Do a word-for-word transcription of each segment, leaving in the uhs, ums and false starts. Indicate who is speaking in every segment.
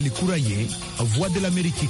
Speaker 1: Likuraye, Voix de l'Amérique.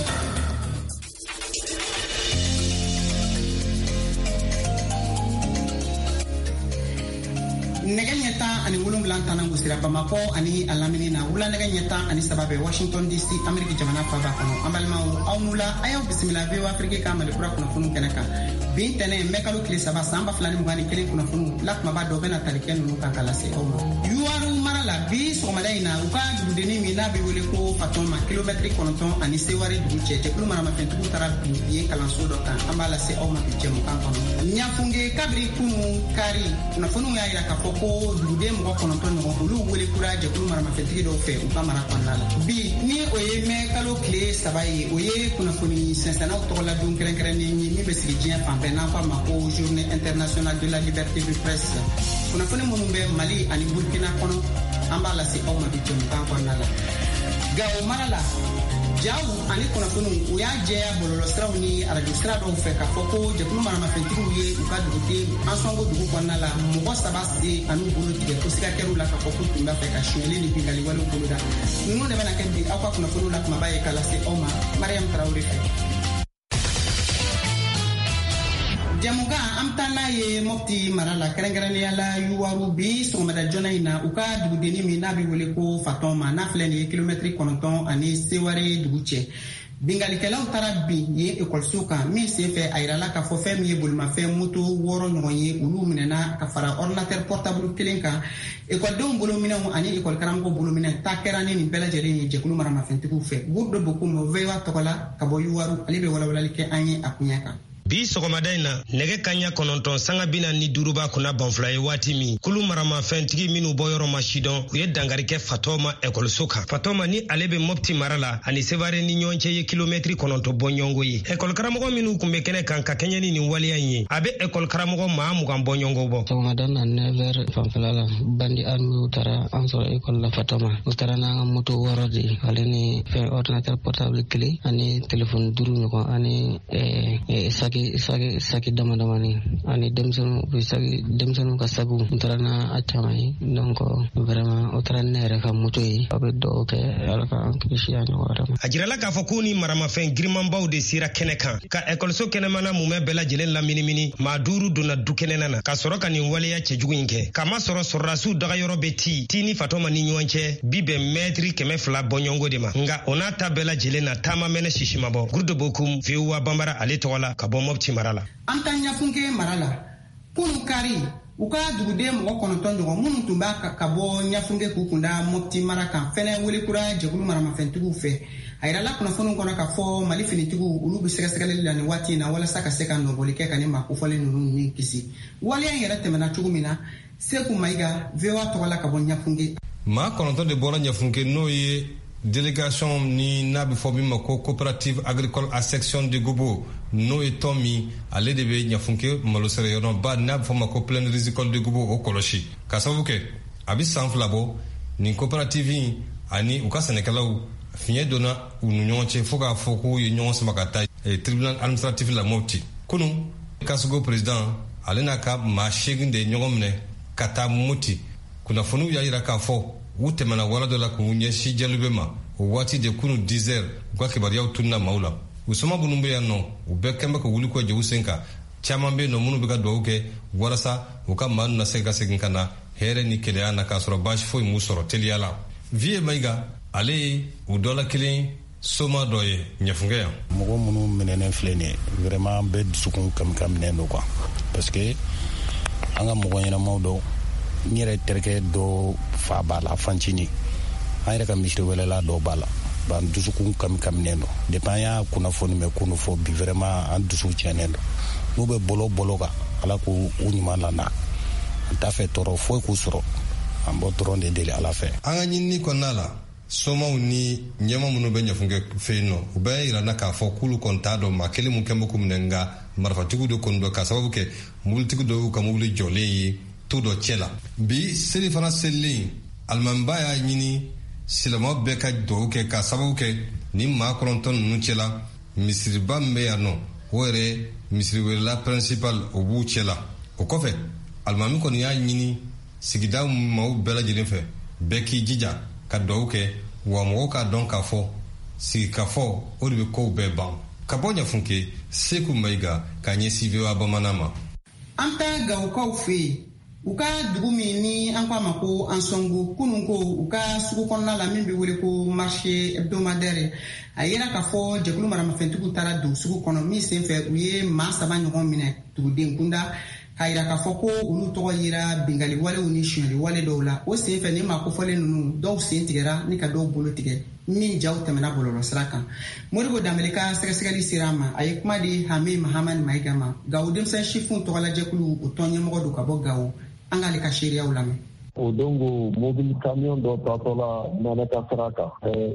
Speaker 2: nege nyeta ani wulumlan tanangu sira Bamako ani alamini na wula nege nyeta ani sababe Washington D C Amerika jamana faba kono ambalma aw nula ayo bismillah be Afrika kamale kura kuna funu kenaka bin tene mekalo kili saba samba flani mugani kele kuna funu lakma ba do bena taliken nu kan kala se awma yuwaru marala bi so madaina uka dudeni mina be wele ko fatoma kilometri konton ani sewari duche te kulu marama fentu tara bi kalan so do kan ambala se awma bi jemu kan kono nyafunge kabri kunu kari kuna funu ya ira ka ko dude mo ko non ton ko lu wele kuraje kulu marama fentu do fe uka mara konala bi ni oye mekalo kile sabaye oye kuna funi sensana to la dun kren kren ni ni be sirjien pambe na kwa mako journée internationale de la liberté de presse kuna funi munumbe Mali ani Burkina kono ambala si awma bi jom kan konala gaw marala jawu ani kuna funi uya jeya bololo strawni radio strado fe ka foko je kulu marama fentu ye uka dude ansongo dugu konala mo sabasi anu bulu tige ko sika keru la ka foko tumba fe ka shwele ni bingali wala bulu da nunu de bana kendi akwa kuna funi la kuma baye kala se oma Mariam Traoré fe jamuga amtana ye mofti marala kerengerani yala yuwaru bi somada jona ina uka dugudeni mi nabi wele ko fatoma na fleni kilometri konton ani seware duguche bingali kelaw tara bi ye école suka mi sefe ayrala ka fo fem ye bulma fem mutu woro noye ulu minena ka fara ordinateur portable kelenka école don bolo minna ani école karamko bolo minna takerani ni bela jere ni jekulu marama fentiku fe guddo bokum vewa tokola ka bo yuwaru alibe wala wala like anye akunyaka
Speaker 3: bi sogomadaina nege kanya kononton sanga bina ni duruba kuna banflaye wati mi kulu marama fentigi minu boyoro mashidon uye dangarike Fatoma ekol soka Fatoma ni alebe mopti marala ani sevare ni nyonche ye kilometri kononto bonyongo ye ekol karamogo minu kumbe kene kanka kenyani ni waliya ye abe ekol karamogo maamu kan bonyongo bo
Speaker 4: sogomadaina never fanflala bandi anu tara ansoro ekol la Fatoma utara na moto warodi aleni fe ordinateur portable clé ani telephone duru ko ani eh, eh saki saki saki dama dama ni ani demsonu saki demsonu ka sabu utarana achamai donc vraiment utarana re ka mutoyi abe do ke alaka kishiyani warama
Speaker 3: ajirala ka fokuni marama fen girman bawde sira keneka ka école so kenemana mume bela jelen la mini mini maduru dona dukenena ka soroka ni wale ya chejuginke kama soro sorasu daga yoro beti tini Fatoma ni nyonche bibe metri keme fla bonyongo dema nga onata bela jelena tama mena shishimabo gurdo bokum viwa bambara ale tola ka mopti marala
Speaker 2: antanya funke marala kunu kari uka dugude mo kono tonjo munu tumba ka bo nyafunge kukunda mopti maraka fene wuli kura jegulu marama fentugu fe ayira la kuna fonu kono ka fo mali finitigu ulu bi sega sega le ni wati na wala saka seka no bolike ka ni makufole nunu ni kisi wali an yera temena tugumina seku maiga vewa to wala ka bo nyafunge
Speaker 5: ma kono to de bola nyafunge no ye délégation ni nabi fobi mako coopérative agricole à section de Gobo no etomi ale de be nyafunke malo sere yono ba nabi fobi mako plein rizicole de Gobo o koloshi kasavuke abi sanflabo ni coopérative ani uka senekalaw fiye dona unyonche foka foku yenyon semakata e tribunal administratif la moti kunu kasugo président alena ka ma sheginde nyongomne kata moti kuna fonu ya ira ka fo wute mana wala dola ko unye shi jalubema wati de kunu dix heures kwa kibari yaw tunna maula usoma bunumbe ya no ubekemba ko wuli ko je usenka chamambe no munu bega doke warasa uka man na sega seginkana here ni kele ana ka soro bash foi musoro teliala vie maiga ale udola kile soma doye nyafunge ya
Speaker 6: mogo munu menene flene vraiment be sukun kam kam nendo quoi parce que anga mogo yana mawdo nyere terke do fa bala fancini ayre kam misri wala la do bala ban dusuku kam kam nendo dépend ya kuna foni me kuno fo bi vraiment an dusu chenendo no be bolo bolo ka ala ko unyima la na ta fait toro fo ko soro ambo toro de dele ala fe
Speaker 5: anga nyinni konala soma uni nyama muno be nyafunge feino ube ila na ka fo kulu kontado makele mun kembo kumnenga marfa tigu do kondo ka sababu ke multigu do ka mubli jole todo chela bi seli fana seli almamba ya nyini silama be ka do ke ka sababu ke ni ma kolonton nu chela misri bambe ya no wore misri wela principal obu chela o kofe almami kon ya nyini sigida mau bela jinin fe be ki jija ka do ke wa mɔgɔw k'a dɔn k'a fɔ sigikafɔ o de bɛ kow bɛɛ ban. Ka bɔ Ɲafunke, Seku Mayiga k'a ɲɛsin V O A bamanan ma.
Speaker 2: An ta Gawukaw fɛ yen u ka dugu min ni an k'a ma ko Ansongo kunun ko u ka sugu kɔnɔna la min bɛ wele ko marché hebdomadaire a yera k'a fɔ jɛkulu maramafɛntigiw taara don sugu kɔnɔ min senfɛ u ye maa saba ɲɔgɔn minɛ duguden kunda k'a yira k'a fɔ ko olu tɔgɔ yera bingali walew ni sonyali wale dɔw la o senfɛ ni maa kofɔlen ninnu dɔw sen tigɛra ni ka dɔw bolo tigɛ min jaw tɛmɛna bɔlɔlɔ sira kan. Modibo Dambele ka sɛgɛsɛgɛli sera a ma a ye kuma di Hame Mahamani Mayiga ma Gawo denmisɛn sifinw tɔgɔlajɛkulu o tɔn ɲɛmɔgɔ don ka bɔ Gawo an k'ale ka seereyaw lamɛn.
Speaker 7: O dongo mobile camion dɔ tatɔ la Nanaka sira kan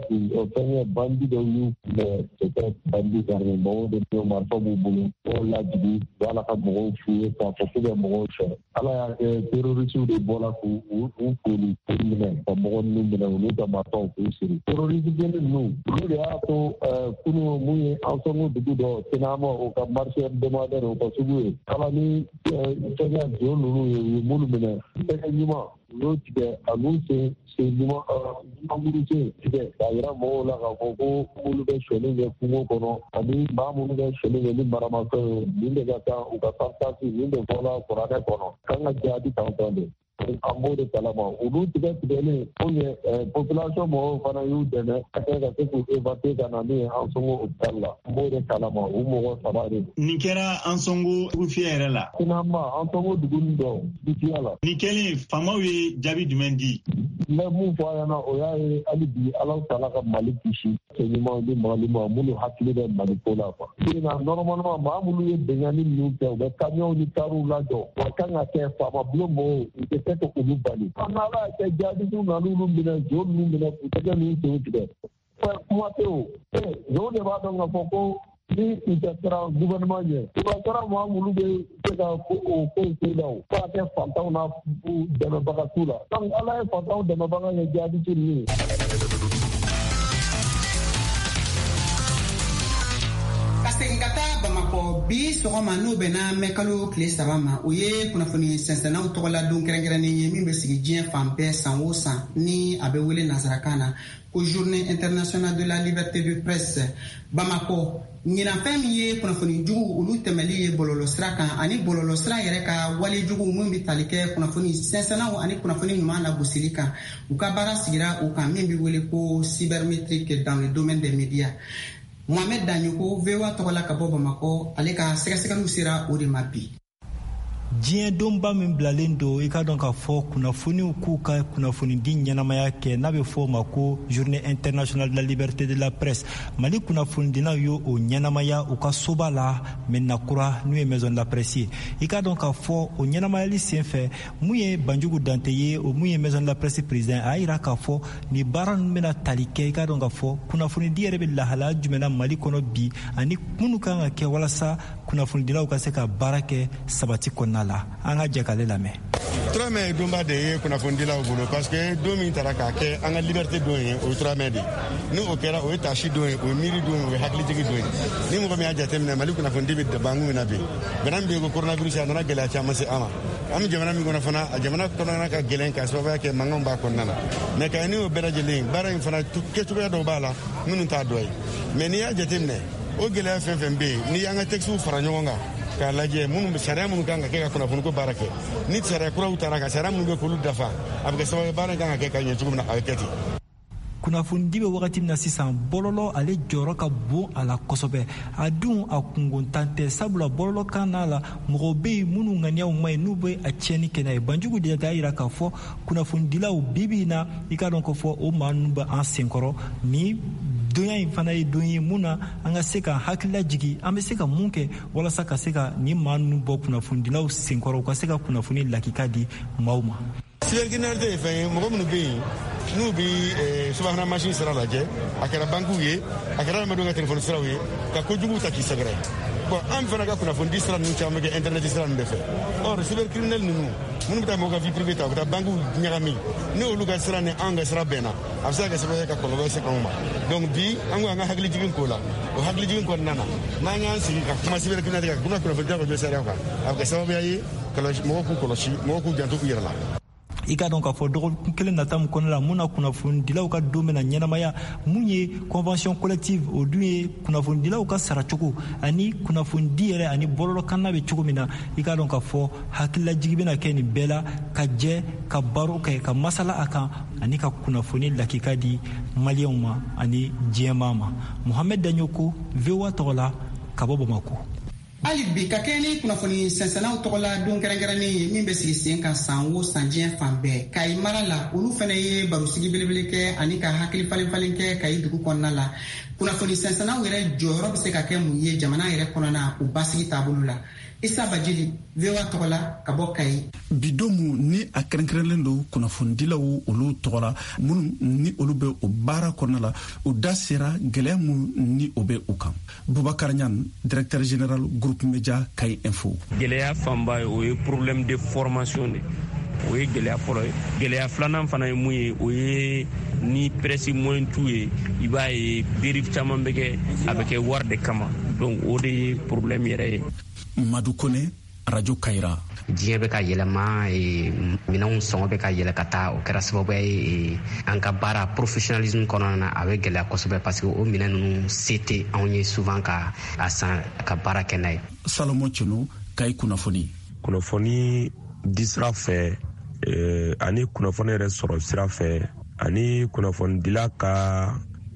Speaker 7: o fɛngɛ bandi dɔ y'u minɛ c'était bandi garé mɔgɔw de bɛ marifa b'u bolo o lajigi Ala ka mɔgɔw f'u ye k'a fɔ k'u bɛ mɔgɔw sɔrɔ Ala y'a kɛ terroristes de bɔra k'u u foli k'u minɛ ka mɔgɔ ninnu minɛ u n'u ka marifaw k'u siri terroristes ninnu olu de y'a to kunun mun ye Ansongo dugu dɔ Tenama o ka marché hebdomadaire o ka sugu ye Ala ni fɛngɛ jɔn ninnu ye u ye minnu minɛ fɛngɛ ɲuman n'o tigɛ a n'u se se ɲuman ɲuman se tigɛ k'a yira mɔgɔw la k'a fɔ ko olu bɛ sɔnni kɛ kungo kɔnɔ ani maa minnu bɛ sɔnni kɛ ni maramafɛn ye nin de ka kan u ka fantansi nin de fɔla kuranɛ kɔnɔ kan ka jaabi kan fɛn de an b'o de kalama olu tigɛ tigɛlen o ye population mɔgɔw fana y'u dɛmɛ ka kɛ ka se k'u évacuer ka na ni Ansongo hôpital la an b'o de kalama u mɔgɔ saba de don. Nin kɛra Ansongo dugu fiyɛ yɛrɛ la. Finalement Ansongo dugu nin dɔ duguya la. Nin kɛlen faamaw ye jaabi jumɛn di? N bɛ mun fɔ a ɲɛna o y'a ye hali bi Ala Taala ka Mali kisi cɛ ɲumanw ni mɔgɔlimaw minnu hakili bɛ Mali ko la quoi. Sinon normalement maa minnu ye bɛnkanni ninnu kɛ u bɛ camion ni cars lajɔ wa kan ka kɛ faama bulon mɔgɔw u tɛ se ka olu bali. An ala kɛ jaabiw na n'olu minɛ jo ninnu minɛ u tɛgɛ ninnu sen tigɛ. Fɛ kuma tɛ o. Jɔnw de b'a dɔn k'a fɔ ko ni u tɛ siran gouvernement ɲɛ u ka siran maa minnu bɛ se ka o ko in kɛ la o. F'a kɛ fantanw na dɛmɛbaga t'u la. Donc ala ye fantanw dɛmɛbaga kɛ jaabi ninnu ye.
Speaker 2: Segin ka taa Bamakɔ bi sɔgɔma n'o bɛnna mɛn kalo tile saba ma o ye kunnafoni sɛnsɛnnaw tɔgɔla don kɛrɛnkɛrɛnnen ye min bɛ sigi diɲɛ fan bɛɛ san o san ni a bɛ wele nanzarakan na ko journée internationale de la liberté de presse. Bamakɔ ɲinafɛn min ye kunnafoni jugu olu tɛmɛli ye bɔlɔlɔ sira kan ani bɔlɔlɔ sira yɛrɛ ka wale jugu min bɛ tali kɛ kunnafoni sɛnsɛnnaw ani kunnafoni ɲuman lagosili kan u ka baara sigira o kan min bɛ wele ko cybermétrique dans le domaine des médias. Mohamed Danyoko V O A tɔgɔla ka bɔ Bamakɔ ale ka sɛgɛsɛgɛliw sera o de ma bi.
Speaker 8: diɲɛ donba min bilalen don i ka dɔn k'a fɔ kunnafoniw k'u ka kunnafonidi ɲɛnamaya kɛ n'a bɛ fɔ o ma ko journée internationale de la liberté de la presse. Mali kunnafonidilaw y'o o ɲɛnamaya u ka soba la Mɛnakura n'u ye maison de la presse ye. I ka dɔn k'a fɔ o ɲɛnamayali senfɛ mun ye Banjugu Dante ye o mun ye maison de la presse président a yira k'a fɔ ni baara ninnu bɛna tali kɛ i ka dɔn k'a fɔ kunnafonidi yɛrɛ bɛ lahalaya jumɛn na Mali kɔnɔ bi ani minnu kan ka kɛ walasa kunnafonidilaw ka se ka baara kɛ sabati kɔnɔna la. An ka jɛ k'ale lamɛn.
Speaker 9: Turamɛ ye donba de ye kunnafonidilaw bolo parce que don min taara k'a kɛ an ka liberté don ye o ye Turamɛ de ni o kɛra o ye tasi don ye o ye miiri don ye o ye hakilijigi don ye ni mɔgɔ min y'a jateminɛ Mali kunnafonidi bɛ bangu min na bi bana min bɛ yen ko coronavirus a nana gɛlɛya caman se an ma an bɛ jamana min kɔnɔ fana a jamana kɔnɔna ka gɛlɛn ka sababuya kɛ mankanw b'a kɔnɔna na mais ka ni o bɛɛ lajɛlen baara in fana kɛcogoya dɔw b'a la minnu t'a dɔ ye mais n'i y'a jateminɛ o gɛlɛya fɛn fɛn bɛ yen n'i y'an ka textes fara ɲɔgɔn kan k'a lajɛ minnu sariya minnu kan ka kɛ ka kunnafoniko baara kɛ ni sariya kuraw taara ka sariya minnu bɛ k'olu dafa a bɛ kɛ sababu baara kan ka kɛ ka ɲɛ cogo min na a bɛ kɛ ten.
Speaker 8: Kunnafonidi bɛ wagati min na sisan bɔlɔlɔ ale jɔyɔrɔ ka bon a la kosɛbɛ a dun a kungotan tɛ sabula bɔlɔlɔ kan n'a la mɔgɔw bɛ yen minnu ŋaniyaw ma ɲi n'u bɛ a tiɲɛni kɛ n'a ye. Banjugu de y'a jira k'a fɔ kunnafonidilaw bi bi in na i ka dɔn k'a fɔ o maa ninnu bɛ an senkɔrɔ ni donya in fana ye don ye mun na an ka se ka hakilila jigi an bɛ se ka mun kɛ walasa ka se ka ni maa ninnu bɔ kunnafonidilaw senkɔrɔ u ka se ka kunnafoni lakika di maaw ma.
Speaker 9: Cybercriminalité ye fɛn ye mɔgɔ minnu bɛ yen n'u bɛ subahana mansin sira lajɛ a kɛra bankiw ye a kɛra adamadenw ka telefɔni siraw ye ka kojugu ta k'i sɛgɛrɛ bon an fana ka kunnafonidi sira ninnu caman bɛ kɛ internet sira ninnu de fɛ or cybercriminel ninnu minnu bɛ taa mɔgɔw ka vie privée ta u bɛ taa bankiw ɲagami ni olu ka sira ni anw ka sira bɛnna a bɛ se ka kɛ sababu ye ka kɔlɔlɔ se anw ma donc bi an ko an ka hakilijigin k'o la o hakilijigin kɔnɔna na n'an y'an sigi ka kuma cybercriminalité kan ka kunnafonidilaw ka jɔ sariya kan a bɛ kɛ sababuya ye mɔgɔw k'u kɔlɔsi mɔgɔw k'u janto u yɛrɛ la.
Speaker 8: i ka dɔn k'a fɔ dɔgɔkun kelen nata min kɔnɔna la mun na kunnafonidilaw ka don bɛna ɲɛnamaya mun ye convention collective o dun ye kunnafonidilaw ka saracogo ani kunnafonidi yɛrɛ ani bɔlɔlɔkanna bɛ cogo min na i ka dɔn k'a fɔ hakililajigi bɛna kɛ nin bɛɛ la ka jɛ ka baro kɛ ka masala a kan ani ka kunnafoni lakika di maliyɛnw ma ani diɲɛmaa ma. Mohamed Danyoko, V O A tɔgɔ la ka bɔ Bamako.
Speaker 2: Ali bi ka kɛ ni kunnafoni sɛnsɛnnaw tɔgɔ la don kɛrɛnkɛrɛnnen ye min bɛ sigi sen kan san o san diɲɛ fan bɛɛ. Kayi mara la olu fana ye barosigi belebele kɛ ani ka hakili falen falen kɛ Kayi dugu kɔnɔna la. Kunnafoni sɛnsɛnnaw yɛrɛ jɔyɔrɔ bɛ se ka kɛ mun ye jamana yɛrɛ kɔnɔna o basigi taabolo la. Isa Bajili, V O A tɔgɔ la ka bɔ Kayi.
Speaker 10: Bidomu ni a kɛrɛnkɛrɛnlen don kunnafonidilaw olu tɔgɔ la minnu ni olu bɛ o baara kɔnɔna la u da sera gɛlɛya minnu ni o bɛ u kan. Bubakar Ɲan, directeur général groupe média Kayi Info.
Speaker 11: Gɛlɛya fanba ye o ye problème de formation de o ye gɛlɛya fɔlɔ ye. Gɛlɛya filanan fana ye mun ye o ye ni presse moyen t'u ye i b'a ye dérive caman bɛ kɛ a bɛ kɛ wari de kama donc o de ye problème yɛrɛ ye.
Speaker 10: Madu Kone, Radio Kayira.
Speaker 12: Diɲɛ bɛ ka yɛlɛma minɛnw sɔngɔ bɛ ka yɛlɛ ka taa o kɛra sababu ye an ka baara professionnalisme kɔnɔna na a bɛ gɛlɛya kosɛbɛ parce que o minɛn ninnu se tɛ anw ye souvent ka a san ka baara kɛ n'a ye.
Speaker 10: Salomo Tchounou, Kayi kunnafoni.
Speaker 11: Kunnafoni di sira fɛ ani kunnafoni yɛrɛ sɔrɔ sira fɛ ani kunnafonidila ka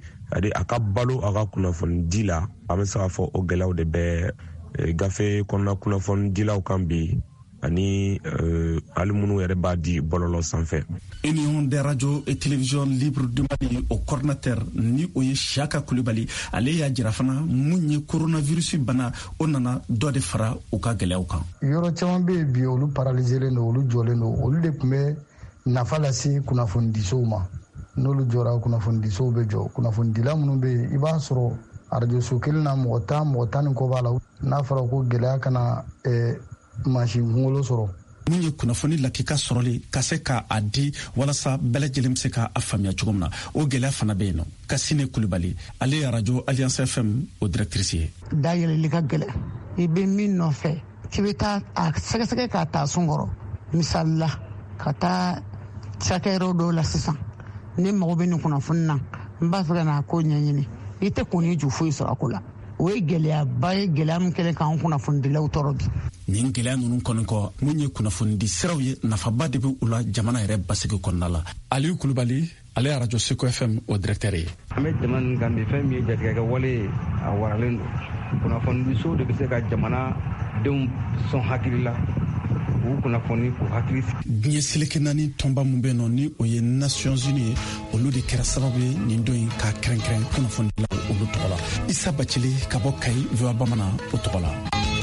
Speaker 11: a ka balo a ka kunnafonidi la an bɛ se k'a fɔ o gɛlɛyaw de bɛ gafe kɔnɔna kunnafonidilaw kan bi ani hali minnu yɛrɛ b'a di bɔlɔlɔ sanfɛ.
Speaker 10: Union des radios et télévisions libres du Mali o coordinateur ni o ye Siaka Kulibali ale y'a jira fana mun ye coronavirus bana o nana dɔ de fara u ka gɛlɛyaw kan.
Speaker 13: Yɔrɔ caman bɛ yen bi olu paralyselen don olu jɔlen don olu de tun bɛ nafa lase kunnafonidisow ma n'olu jɔra kunnafonidisow bɛ jɔ kunnafonidila minnu bɛ yen i b'a sɔrɔ arajoso kelen na mɔgɔ tan mɔgɔ tan ni kɔ b'a la n'a fɔra ko gɛlɛya kana mansin kunkolo sɔrɔ.
Speaker 10: Mun ye kunnafoni lakika sɔrɔli ka se k'a di walasa bɛɛ lajɛlen bɛ se k'a faamuya cogo min na o gɛlɛya fana bɛ yen nɔ. Kasine Kulibali ale ye radio Alliance F M o directrice ye.
Speaker 14: Dayɛlɛli ka gɛlɛ i bɛ min nɔfɛ k'i bɛ taa a sɛgɛsɛgɛ k'a taa sun kɔrɔ misali la ka taa cakɛyɔrɔ dɔw la sisan ne mago bɛ nin kunnafoni na n b'a fɛ ka n'a ko ɲɛɲini i tɛ kun ni ju foyi sɔrɔ a ko la o ye gɛlɛyaba ye gɛlɛya min kɛlen k'an kunnafonidilaw tɔɔrɔ bi.
Speaker 10: Nin gɛlɛya ninnu kɔni kɔ mun ye kunnafonidi siraw ye nafaba de bɛ u la jamana yɛrɛ basigi kɔnɔna la. Aliyu Kulibali ale ye radio Seko F M o directeur ye.
Speaker 15: An bɛ jamana nin kan bi fɛn min ye jatigɛ kɛ wale ye a waralen don kunnafonidiso de bɛ se ka jamana denw sɔn hakili la u kunnafoni k'u hakili.
Speaker 10: Diɲɛ seleke naani tɔnba mun bɛ yen nɔ ni o ye Nations Unies ye olu de kɛra sababu ye nin don in ka kɛrɛnkɛrɛn kunnafonidilaw olu tɔgɔ la. Isa Bacili ka bɔ Kayi V O A Bamanan o tɔgɔ la.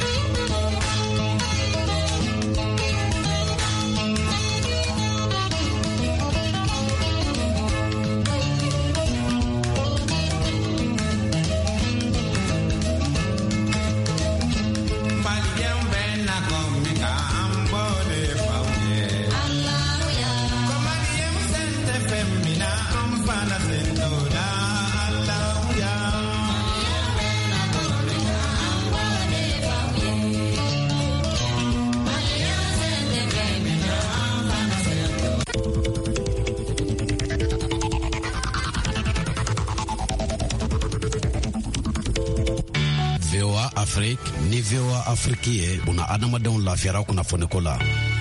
Speaker 16: ni V O A Afrique ye una adamadenw lafiyara kunnafoniko la.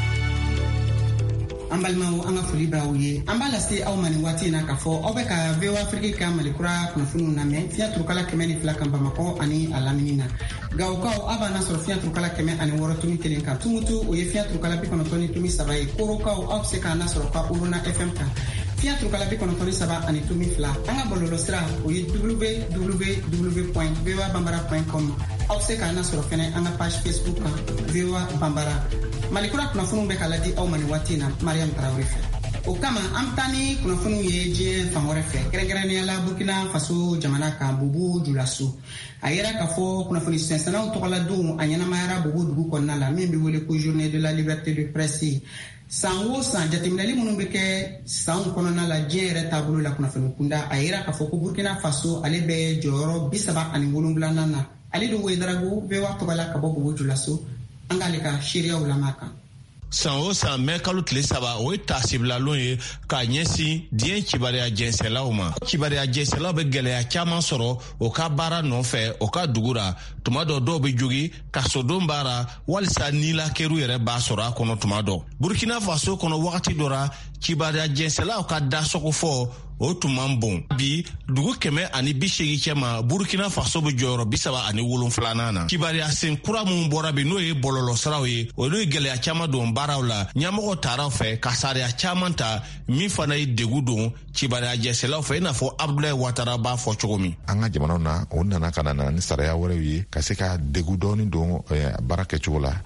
Speaker 2: An balimaw an ka foli b'aw ye an b'a lase aw ma nin waati in na k'a fɔ aw bɛ ka V O A Afrique ka malikura kunnafoniw lamɛn fiɲɛ turukala kɛmɛ ni fila kan Bamakɔ ani a lamini na Gawokaw aw b'a sɔrɔ fiɲɛ turukala kɛmɛ ani wɔɔrɔ tumi kelen kan Tumutu o ye fiɲɛ turukala bi kɔnɔntɔn ni tumi saba ye Korokaw aw bɛ se k'a sɔrɔ ka Uruna F M kan fiɲɛ turukala bi kɔnɔntɔn ni saba ani tumi fila an ka bɔlɔlɔ sira o ye w w w point v o a bambara point com aw bɛ se k'a sɔrɔ fɛnɛ an ka page Facebook kan V O A Bambara malikura kunnafoniw bɛ ka ladi aw ma nin waati in na Mariam Tarawele fɛ o kama an bɛ taa ni kunnafoniw ye diɲɛ fan wɛrɛ fɛ kɛrɛnkɛrɛnnenya la Burkina Faso jamana kan Bobo Dioulasso a yɛrɛ k'a fɔ kunnafoni sɛnsɛnnaw tɔgɔladon a ɲɛnamayara Bobo dugu kɔnɔna la min bɛ wele ko journée de la liberté de presse san o san jateminɛli minnu bɛ kɛ san kɔnɔna la diɲɛ yɛrɛ taabolo la kunnafoni kunda a yɛrɛ k'a fɔ ko Burkina Faso ale bɛ jɔyɔrɔ bi saba ani wolonwulanan na ale de Ouedraogo V O A tɔgɔ la ka bɔ Bobo Dioulasso an k'ale ka seereyaw lamɛn kan.
Speaker 17: san o san mɛ kalo tile saba o ye taasibilalon ye k'a ɲɛsin diɲɛ kibaruya jɛnsɛlaw ma. Kibaruya jɛnsɛlaw bɛ gɛlɛya caman sɔrɔ o ka baara nɔfɛ o ka dugu la. Tuma dɔ dɔw bɛ jogi ka sodon baara walisa nilakɛru yɛrɛ b'a sɔrɔ a kɔnɔ tuma dɔ. Burkina Faso kɔnɔ wagati dɔ la kibaruya jɛnsɛlaw ka dasogo fɔ o tun man bon. Bi dugu kɛmɛ ani bi seegin cɛ ma Burkina Faso bɛ jɔyɔrɔ bi saba ani wolonfilanan na. Kibaruya sen kura minnu bɔra bi n'o ye bɔlɔlɔ siraw ye olu ye gɛlɛya caman don baaraw la. Ɲɛmɔgɔ taaraw fɛ ka sariya caman ta min fana ye degun don kibaruya jɛnsɛlaw fɛ i n'a fɔ Abdoulaye Ouattara b'a fɔ cogo min.
Speaker 18: An ka jamanaw na o nana ka na ni sariya wɛrɛw ye ka se ka degun dɔɔni don baara kɛcogo la.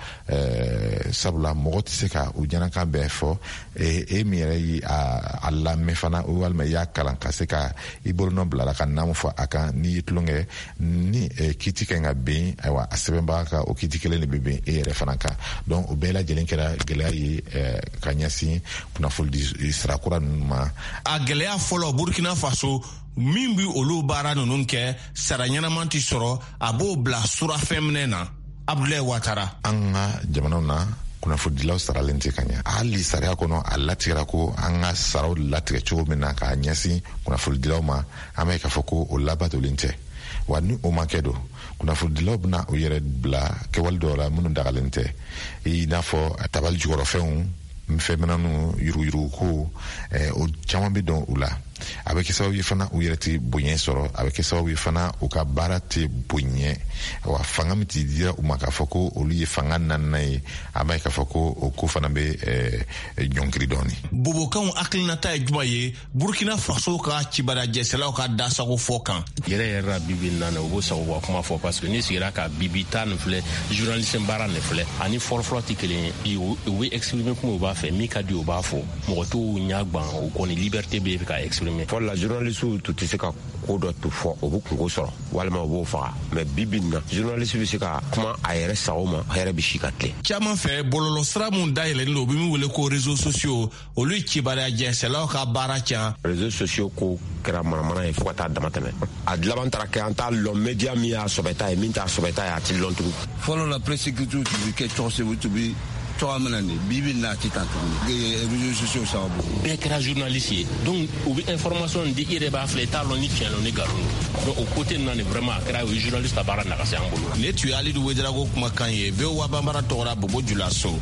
Speaker 18: Sabula mɔgɔ tɛ se ka u ɲɛnakan bɛɛ fɔ e min yɛrɛ ye a lamɛn fana walima y'a kalan ka se ka i bolonɔ bila ka naamu fɔ a kan n'i ye tulonkɛ ni kiiti kan ka bɛn ayiwa a sɛbɛnbaga ka o kiiti kelen de bɛ bɛn e yɛrɛ fana kan. Donc o bɛɛ lajɛlen kɛra gɛlɛya ye ka ɲɛsin kunnafoni sira kura ninnu ma.
Speaker 17: A gɛlɛya fɔlɔ Burkina Faso min bi olu baara ninnu kɛ sara ɲɛnaman ti sɔrɔ a b'o bila surafɛn minɛ na. Abdoulaye Ouattara.
Speaker 18: An ka jamanaw na kunnafonidilaw saralen tɛ ka ɲɛ. Hali sariya kɔnɔ a latigɛra ko an ka saraw latigɛ cogo min na k'a ɲɛsin kunnafonidilaw ma an bɛ k'a fɔ ko o labatolen tɛ. Wa ni o ma kɛ don kunnafonidilaw bɛna u yɛrɛ bila kɛwale dɔw la minnu dagalen tɛ i n'a fɔ tabali jukɔrɔfɛnw fɛnminɛnu yuruguyurugu ko o caman bɛ dɔn u la. A bɛ kɛ sababu ye fana u yɛrɛ tɛ bonya sɔrɔ a bɛ kɛ sababu ye fana u ka baara tɛ bonya wa fanga min tɛ dira u ma k'a fɔ ko olu ye fanga naaninan ye a b'a ye k'a fɔ ko o ko fana bɛ ɲɔnkiri dɔɔni.
Speaker 17: Bobokanw hakilinata ye jumɛn ye Burkina Faso ka kibaruya jɛnsɛlaw ka dasago fɔ kan.
Speaker 19: Yɛrɛ yɛrɛ la bibi na na u b'o sago bɔ kuma fɔ parce que ni sigira ka bibi ta nin filɛ journaliste baara nin filɛ ani fɔlɔfɔlɔ tɛ kelen ye u bɛ exprimer kuma u b'a fɛ min ka di u b'a fɔ mɔgɔ t'u ɲɛ gan o kɔni liberté bɛ ka exprimer.
Speaker 11: Fɔlɔ journaliste tu tɛ se ka ko dɔ to fɔ o bɛ kungo sɔrɔ walima o b'o faga mais bibi na journaliste bɛ se ka kuma a yɛrɛ sago ma a yɛrɛ bɛ si ka tilen.
Speaker 17: Caman fɛ bɔlɔlɔ sira mun dayɛlɛlen don u bɛ min wele ko réseaux sociaux olu ye kibaruya jɛnsɛlaw ka baara can.
Speaker 11: Réseaux sociaux ko kɛra manamana ye fo ka taa dama tɛmɛ a laban taara kɛ an t'a lɔn média min y'a sɔbɛta ye min t'a sɔbɛta ye a tɛ lɔn tugun.
Speaker 20: Fɔlɔ la presse écriture tun bɛ kɛ cogo sɛbɛn tun bɛ cogoya min na nin bibi n'a tɛ tan tuguni réseaux sociaux sababu.
Speaker 19: Bɛɛ kɛra journaliste ye donc u bɛ information di i yɛrɛ b'a filɛ i t'a lɔn ni tiɲɛ don ni nkalon don donc o côté ninnu na nin vraiment a kɛra o ye journaliste ka baara nagasi an bolo.
Speaker 17: Ne tun ye Alidu Wederago kumakan ye V O A banbara tɔgɔra Bobo Julaso.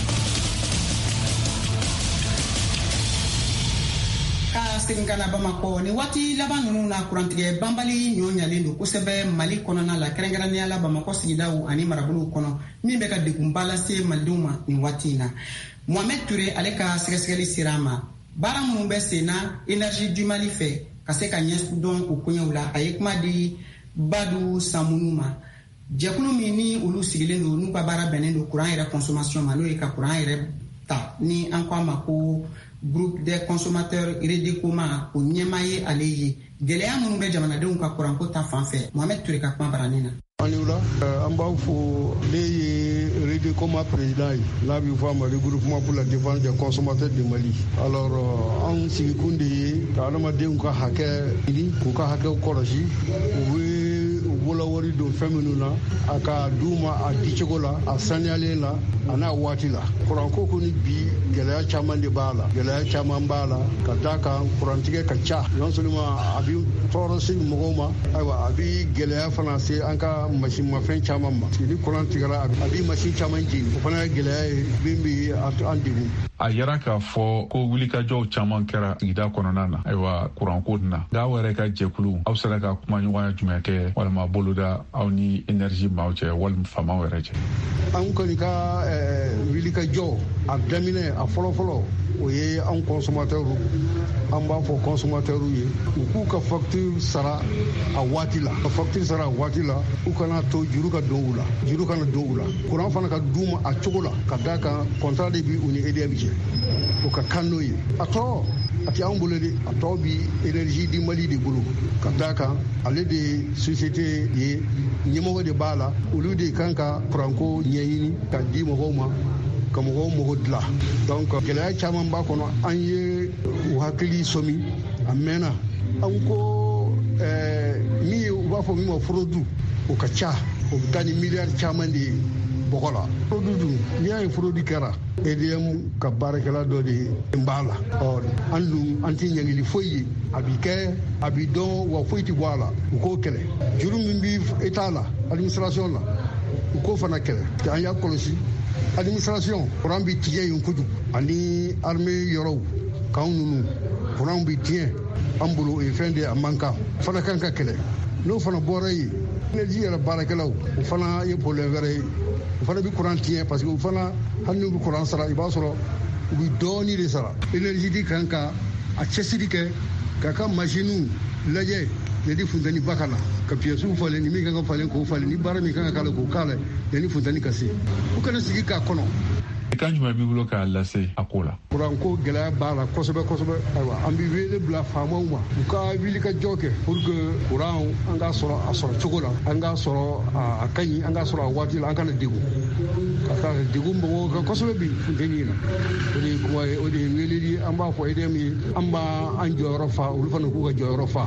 Speaker 2: Ka segin ka na Bamako ni waati laban ninnu na kurantigɛ banbali ɲɔ ɲalen don kosɛbɛ Mali kɔnɔna la kɛrɛnkɛrɛnnenya la Bamako sigidaw ani marabolow kɔnɔ min bɛ ka degunba lase malidenw ma nin waati in na. Mohamed Touré ale ka sɛgɛsɛgɛli sera a ma baara minnu bɛ sen na énergie du Mali fɛ ka se ka ɲɛ dɔn o koɲɛw la a ye kuma di Badu Samunu ma jɛkulu min ni olu sigilen don n'u ka baara bɛnnen don courant yɛrɛ consommation ma n'o ye ka courant yɛrɛ ta ni an ko a ma ko groupe des consommateurs Redecoma o ɲɛmaa ye ale ye gɛlɛya minnu bɛ jamanadenw ka kuranko ta fan fɛ Mohamed Touré ka kuma baranin na.
Speaker 9: Aniola an b'a fɔ ne ye Redecoma président ye n'a bɛ fɔ a ma regroupement pour la défense des consommateurs de Mali. Alors an sigikun de ye ka adamadenw ka hakɛ ɲini k'u ka hakɛw kɔlɔsi u bɛ bolola wari don fɛn minnu na a ka d'u ma a dicogo la a saniyalen la a n'a waati la kuranko ko ni bi gɛlɛya caman de b'a la gɛlɛya caman b'a la ka d'a kan kurantigɛ ka ca non seulement a bɛ tɔɔrɔ se mɔgɔw ma ayiwa a bɛ gɛlɛya fana se an ka masinmafɛn caman ma ni kuran tigɛra a bɛ masin caman jeni o fana ye gɛlɛya ye min bɛ an degun.
Speaker 21: A yɛrɛ k'a fɔ ko wulikajɔw caman kɛra sigida kɔnɔna na ayiwa kuranko na n'aw yɛrɛ ka jɛkulu aw sera ka kuma ɲɔgɔnya jumɛn kɛ walima boloda aw ni énergie maaw cɛ walima faamaw yɛrɛ cɛ.
Speaker 9: An kɔni ka wulikajɔ a daminɛ a fɔlɔfɔlɔ o ye an consommateurs an b'a fɔ consommateurs ye u k'u ka facture sara a waati la ka facture sara a waati la u kana to juru ka don u la juru kana don u la courant fana ka d'u ma a cogo la ka d'a kan contrat de bi u ni E D M cɛ o ka kan n'o ye a tɔ a tɛ anw bolo de a tɔ bi énergie di Mali de bolo ka d'a kan ale de société ye ɲɛmɔgɔ de b'a la olu de kan ka kuranko ɲɛɲini ka di mɔgɔw ma ka mɔgɔw mago dilan donc gɛlɛya caman b'a kɔnɔ an ye u hakili sɔmi a mɛnna an ko min ye u b'a fɔ min ma forodu o ka ca o bɛ taa ni miliyari caman de ye bɔgɔ la forodu dun n'i y'a ye forodu kɛra edem ka barakala do de mbala o andu anti nyangili foyi abike abidon wa foyi ti wala ko kele jurum bi etala administration la ko fana kele an ya kolosi administration kuran bi tiye yun kuju ani armée yoro kan nunu kuran bi tiye ambulo e fende amanka fana kan ka kele no fana boray energie la barakalaw fana ye problème vrai fana bi courant tiye parce que fana hannu bi courant sara iba soro bi doni de sara energie di kan ka a cesidi ke ka ka machine laje ne di fundani bakala ka piyesu fale ni mi kan fale ko fale ni bara mi kan kala ko kala ni fundani kasi ko kana sigi ka kono
Speaker 21: kan juma bi bolo ka lase akola
Speaker 9: kuran ko gela bala kosobe kosobe aywa ambi wele bla famaw ma ka wili ka joke pour que kuran anga soro asoro chogola anga soro akanyi anga soro wati la anga na digu kata digu mbo ka kosobe bi fundeni na odi ko odi wele di amba ko edemi amba anjoro fa ulfana ko joro fa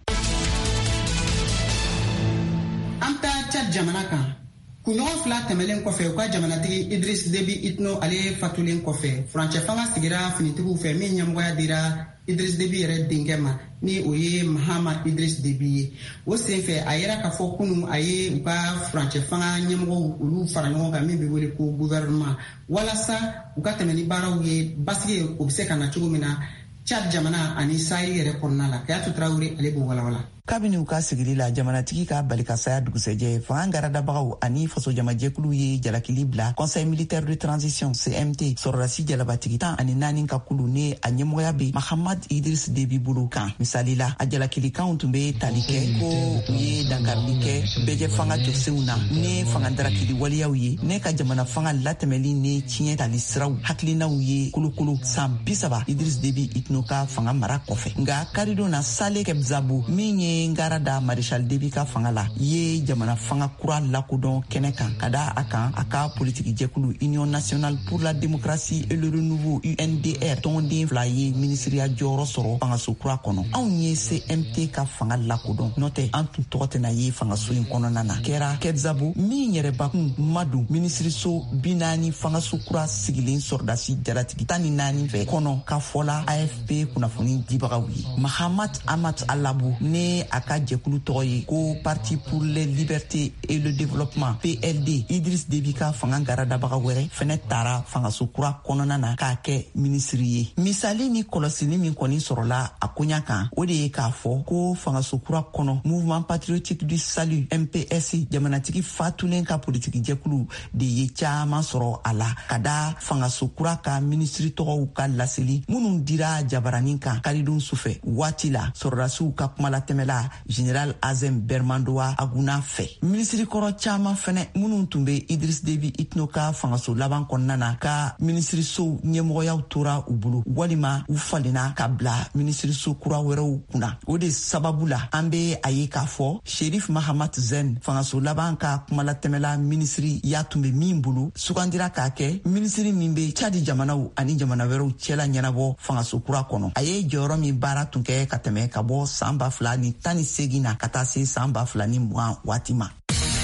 Speaker 2: amta chat jamana kan kunɲɔgɔn fila tɛmɛlen kɔfɛ u ka jamanatigi idris debi itno ale fatulen kɔfɛ furancɛ fanga sigira finitigiw fɛ min ɲɛmɔgɔya dira idris debi yɛrɛ denkɛ ma ni o ye mahama idris debi ye o sen fɛ a yɛrɛ k'a fɔ kunu a ye u ka furancɛ fanga ɲɛmɔgɔw olu fara ɲɔgɔn kan min bɛ wele ko gouvernement walasa u ka tɛmɛ ni baaraw ye basigi o bɛ se ka na cogo min na Chad jamana ani sahel yɛrɛ kɔnɔna la Kayatu Traore ale b'o walawala.
Speaker 1: kabini u ka sigili la jamanatigi ka bali ka saya dugusɛjɛ fanga garadabagaw ani faso jamajɛkulu ye jalakili bila conseil militaire de transition C M T sɔrɔdasi jalabatigi tan ani naani ka kulu ne a ɲɛmɔgɔya be Mahamad Idris Debi bolo kan misali la a jalakilikanw tun be tali kɛ ko u ye dankarili kɛ bɛjɛ fanga jɔsenw na ne fanga darakili waliyaw ye ne ka jamana fanga latɛmɛli ne tiɲɛ tali siraw hakilinaw ye kolokolo san bisaba Idris Debi Itno ka fanga mara kɔfɛ nga karidon na Sale Kebzabo min ye ngara da Marshal Debi ka fanga la ye jamana fanga kura lakodɔn kɛnɛ kan ka da a kan a ka politiki jɛkulu Union nationale pour la démocratie et le renouveau U N D R tɔnden fila ye ministeriya jɔyɔrɔ sɔrɔ fangaso kura kɔnɔ anw ye C M T ka fanga lakodɔn nɔtɛ an tun tɔgɔ tɛna ye fangaso in kɔnɔna na kɛra Kebzabo min yɛrɛbakun madu ministeriso bi naani fangaso kura sigilen sɔrɔdasi jalatigi tan ni naani fɛ kɔnɔ ka fɔla A F P kunnafoni dibagaw ye Mahamat Amat Alabu ne a ka jɛkulu tɔgɔ ye ko parti pour les libertés et le développement P L D Idris Debi ka fanga garadabaga wɛrɛ fɛnɛ taara fangaso kura kɔnɔna na k'a kɛ minisiri ye misali ni kɔlɔsili min kɔni sɔrɔla a koɲa kan o de ye k'a fɔ ko fangaso kura kɔnɔ mouvement patriotique du salut M P S jamanatigi fatulen ka politiki jɛkulu de ye caaman sɔrɔ a la ka da fangaso kura ka minisiri tɔgɔw ka laseli minnu dira jabaranin kan karidon sufɛ waati la sɔrɔdasiw ka kuma latɛmɛla General Azem Bermandoa Aguna fɛ minisiri kɔrɔ caaman fɛnɛ minnu tun be Idris Debi Itno ka fangaso laban kɔnɔna na ka minisirisow ɲɛmɔgɔyaw tora u bolo walima u falenna ka bila minisiriso kura wɛrɛw kunna o de sababu la an be a ye k'a fɔ Sherif Mahamat Zen fangaso laban ka kumalatɛmɛla minisiri y'a tun be min bolo sugandira k'a kɛ minisiri min be Chadi jamanaw ani jamana wɛrɛw cɛla ɲɛnabɔ fangaso kura kɔnɔ a ye jɔyɔrɔ min baara tun kɛ ka tɛmɛ ka bɔ san ba fila ni tan ni segin na ka taa se san ba fila ni mugan waati ma.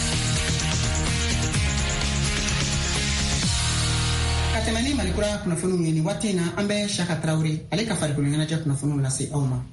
Speaker 2: Ka tɛmɛ ni malikura kunnafoniw ye ni waati na an bɛ Saka Traore ale ka farikolo ɲɛnajɛ kunnafoniw lase aw ma.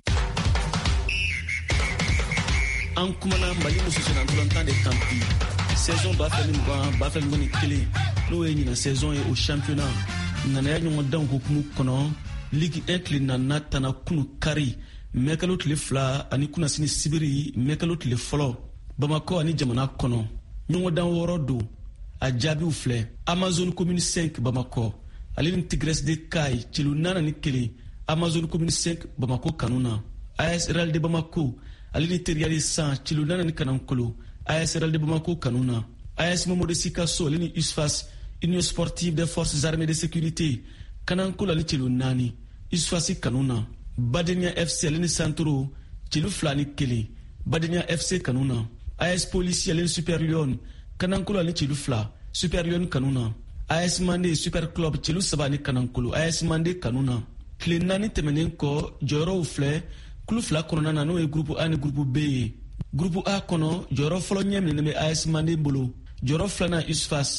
Speaker 22: An kumana Mali muso senantolantan de kan bi saison ba fɛ ni mugan ba fɛ mugan ni kelen n'o ye ɲina saison ye o championnat nanaya ɲɔgɔn danw hukumu kɔnɔ Ligue un tile naaninan tana kunu kari mɛkalo tile fila ani kunnasini sibiri mɛkalo tile fɔlɔ Bamakɔ ani jamana kɔnɔ ɲɔgɔn dan wɔɔrɔ don a jaabiw filɛ Amazon commune cinq Bamakɔ ale ni Tigres de Kai cilu naani ni kelen Amazon commune cinq Bamakɔ kanu na A S Real de Bamako ale ni Teriali san cilu naani ni Kanankolo A S Real de Bamako kanu na A S Momo de Sikaso ale ni U S F A S Union sportive des forces armées de sécurité Kanankolo ale cilu naani U S F A S kanu na Badenia F C ale ni Santoro cilu fila ni kelen Badenia F C kanu na A S Police ale ni Super Lion Kanankolo ale cilu fila Super Lion kanu na A S Mande Super Club cilu saba ni Kanankolo A S Mande kanu na tile naani tɛmɛnen kɔ jɔyɔrɔw filɛ kulu fila kɔnɔna na n'o ye groupe A ni groupe B ye groupe A kɔnɔ jɔyɔrɔ fɔlɔ ɲɛ minɛnen bɛ A S Mande bolo jɔyɔrɔ filanan U S F A S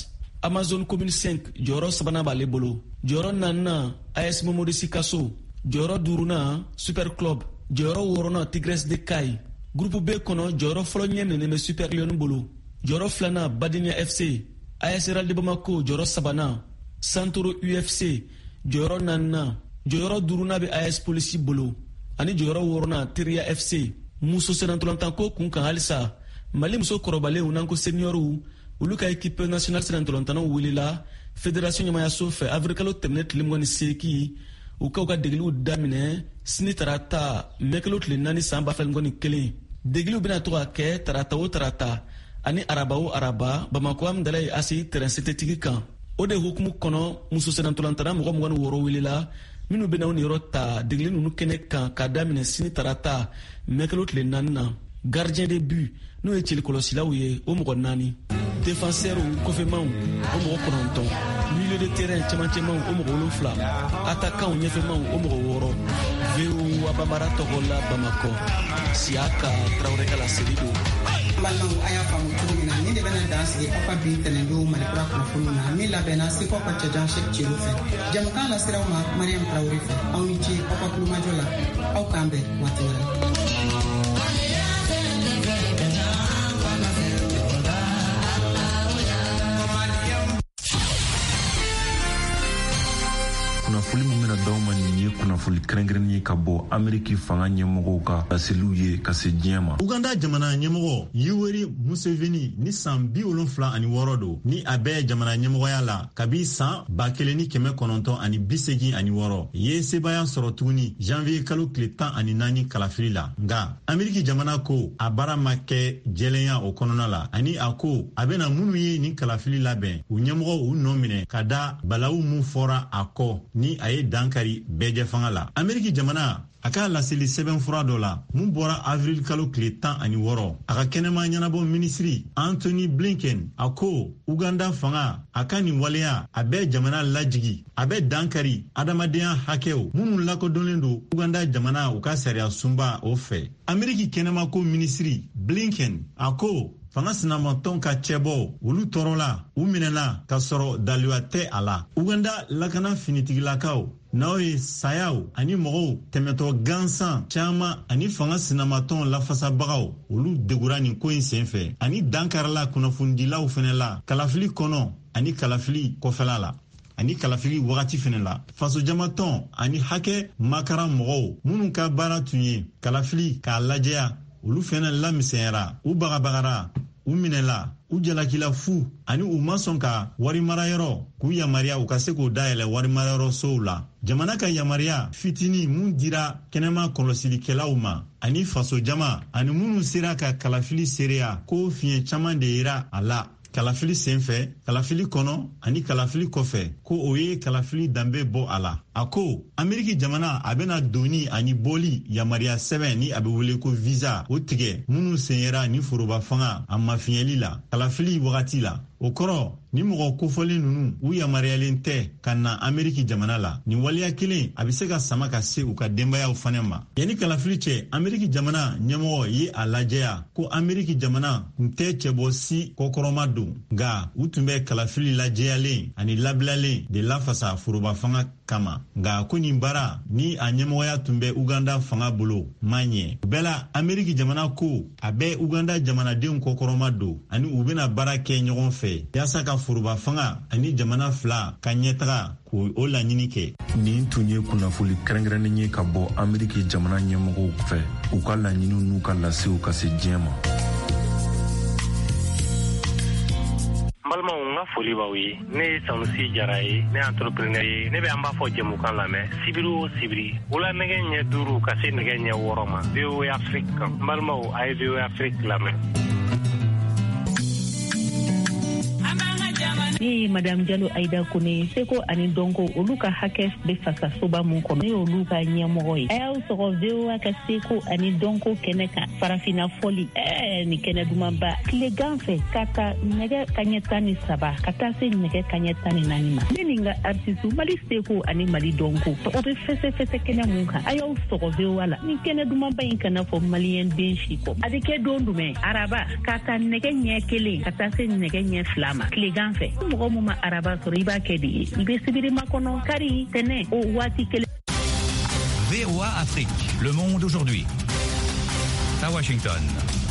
Speaker 22: Amazon Commune cinq jɔyɔrɔ sabanan b'ale bolo. Jɔyɔrɔ naaninan A S Momodi Sikaso. Jɔyɔrɔ duurunan Super Club. Jɔyɔrɔ wɔɔrɔnan Tigres de Kai. Groupe B kɔnɔ jɔyɔrɔ fɔlɔ ɲɛ nɛnɛ bɛ Super Lion bolo. Jɔyɔrɔ filanan Badinia F C. A S Real de Bamako jɔyɔrɔ sabanan. Santoro U F C jɔyɔrɔ naaninan. Jɔyɔrɔ duurunan bɛ A S Polisi bolo. Ani jɔyɔrɔ wɔɔrɔnan Teria F C. Muso senatɔlɔntanko kun kan halisa. Mali muso kɔrɔbalenw n'an ko seniorw olu ka équipe nationale senatɔlɔntanaw welela fédération ɲɛmayaso fɛ avril kalo tɛmɛnen tile mugan ni seegin u k'u ka degeliw daminɛ sini tarata mɛ kalo tile naani san ba fila ni kelen. Degeliw bɛna to ka kɛ tarata o tarata ani araba o araba Bamako Amdala ye A C I terrain synthétique kan. O de hukumu kɔnɔ muso senatɔlɔntana mɔgɔ mugan ni wɔɔrɔ welela minnu bɛna u niyɔrɔ ta degeli ninnu kɛnɛ kan ka daminɛ sini tarata mɛ kalo tile naani na. Gardien de but n'o ye cɛlikɔlɔsilaw ye o mɔgɔ naani. Défenseur kɔfɛmanw o mɔgɔ kɔnɔntɔn. Milieu de terrain cɛmancɛmanw o mɔgɔ wolonfila. Attaquant ɲɛfɛmanw o mɔgɔ wɔɔrɔ. V O Abamara tɔgɔ la Bamako. Siaka Traoré ka laseli don.
Speaker 2: Balimaw a y'a faamu cogo min na ni de bɛna dan sigi aw ka bi tɛnɛndon Malikura kunnafoni na min labɛnna Seko ka cɛjan Sɛki Celo fɛ. Jamukan lasiraw ma Mariam Traoré fɛ. Aw ni ce aw ka kulomajɔ la. Aw k'an bɛn waati wɛrɛ.
Speaker 3: kunnafoni min bɛna d'aw ma nin ye kunnafoni kɛrɛnkɛrɛnnen ye ka bɔ Ameriki fanga ɲɛmɔgɔw ka laseliw ye ka se diɲɛ ma.
Speaker 4: Uganda jamana ɲɛmɔgɔ Yoweri Museveni ni san bi wolonfila ani wɔɔrɔ don ni a bɛɛ jamana ɲɛmɔgɔya la kabi san ba kelen ni kɛmɛ kɔnɔntɔn ani bi segin ani wɔɔrɔ ye sebaya sɔrɔ tuguni janvier kalo tile tan ani naani kalafili la. Nga Ameriki jamana ko a baara ma kɛ jɛlenya o kɔnɔna la ani a ko a bɛna minnu ye ni kalafili labɛn u ɲɛmɔgɔ u nɔ minɛ ka da balawu mun fɔra a kɔ ni a ye dankari bɛɛjɛ fanga la. Ameriki jamana a ka laseli sɛbɛn fura dɔ la mun bɔra avril kalo tile tan ani wɔɔrɔ a ka kɛnɛma ɲɛnabɔ minisiri Anthony Blinken a ko Uganda fanga a ka nin waleya a bɛ jamana lajigi a bɛ dankari adamadenya hakɛw minnu lakodɔnlen don Uganda jamana u ka sariya sunba o fɛ. Ameriki kɛnɛma ko minisiri Blinken a ko fanga sinamatɔn ka cɛbɔ olu tɔɔrɔla u minɛna ka sɔrɔ daliwa tɛ a la. Uganda lakana finitigilakaw n'aw ye sayaw ani mɔgɔw tɛmɛtɔ gansan caman ani fanga sinamatɔn lafasabagaw olu degura nin ko in senfɛ ani dankarila kunnafonidilaw fɛnɛ la kalafili kɔnɔ ani kalafili kɔfɛla la ani kalafili wagati fɛnɛ la. Fasojamatɔn ani hakɛ makara mɔgɔw minnu ka baara tun ye kalafili k'a lajɛya olu fɛnɛ lamisɛnyara u bagabagara u minɛla u jalakila fu ani u ma sɔn ka wari marayɔrɔ k'u yamariya u ka se k'o dayɛlɛ wari marayɔrɔ sow la. Jamana ka yamariya fitini mun dira kɛnɛma kɔlɔsilikɛlaw ma ani faso jama ani minnu sera ka kalafili seereya ko fiɲɛ caman de yera a la. Kalafili senfɛ kalafili kɔnɔ ani kalafili kɔfɛ ko o ye kalafili danbe bɔ a la. A ko Ameriki jamana a bɛna doni ani bɔli yamariya sɛbɛn ni a bɛ wele ko visa o tigɛ minnu senyera ni foroba fanga a mafiɲɛli la kalafili wagati la. O kɔrɔ ni mɔgɔ kofɔlen ninnu u yamariyalen tɛ ka na Ameriki jamana la. Nin waleya kelen a bɛ se ka sama ka se u ka denbayaw fana ma. Yani kalafili cɛ Ameriki jamana ɲɛmɔgɔ ye a lajɛya ko Ameriki jamana tun tɛ cɛbɔ si kɔkɔrɔma don nka u tun bɛ kalafili lajɛyalen ani labilalen de lafasa foroba fanga kama. Nka ko nin baara ni a ɲɛmɔgɔya tun bɛ Uganda fanga bolo ma ɲɛ. U bɛɛ la Ameriki jamana ko a bɛ Uganda jamanadenw kɔkɔrɔma don ani u bɛna baara kɛ ɲɔgɔn fɛ yasa ka foroba fanga ani jamana fila ka ɲɛtaga k'o o laɲini kɛ.
Speaker 3: Nin tun ye kunnafoni kɛrɛnkɛrɛnnen ye ka bɔ Ameriki jamana ɲɛmɔgɔw fɛ u ka laɲiniw n'u ka lasew ka se diɲɛ ma.
Speaker 23: Balimaw n ka foli b'aw ye ne ye Sanusi Jara ye ne ye entrepreneur ye ne bɛ an b'a fɔ jɛmukan lamɛn sibiri o sibiri wula nɛgɛ ɲɛ duuru ka se nɛgɛ ɲɛ wɔɔrɔ ma V O A Afrique kan balimaw a ye V O A Afrique lamɛn.
Speaker 24: Ne ye Madame Jalo Aida Kone Seko ani Donko olu ka hakɛ bɛ fasa soba mun kɔnɔ ne olu ka ɲɛmɔgɔ ye. A y'aw sɔgɔ V O A ka Seko ani Donko kɛnɛ kan farafina fɔli ɛɛ ni kɛnɛ dumanba tilegan fɛ ka taa nɛgɛ kaɲɛ tan ni saba ka taa se nɛgɛ kaɲɛ tan ni naani ma. Ne ni n ka artiste Mali Seko ani Mali Donko o bɛ fɛsɛfɛsɛ kɛnɛ mun kan a y'aw sɔgɔ V O A la ni kɛnɛ dumanba in kana fɔ maliyɛn den si kɔ. A bɛ kɛ don jumɛn araba ka taa nɛgɛ ɲɛ kelen ka taa se nɛgɛ ɲɛ fila ma tilegan fɛ. mɔgɔ min ma araba sɔrɔ i b'a kɛ de ye i bɛ sibiri makɔnɔ kari tɛnɛ o waati kelen.
Speaker 5: V O A Afrique, le monde aujourd'hui. À Washington.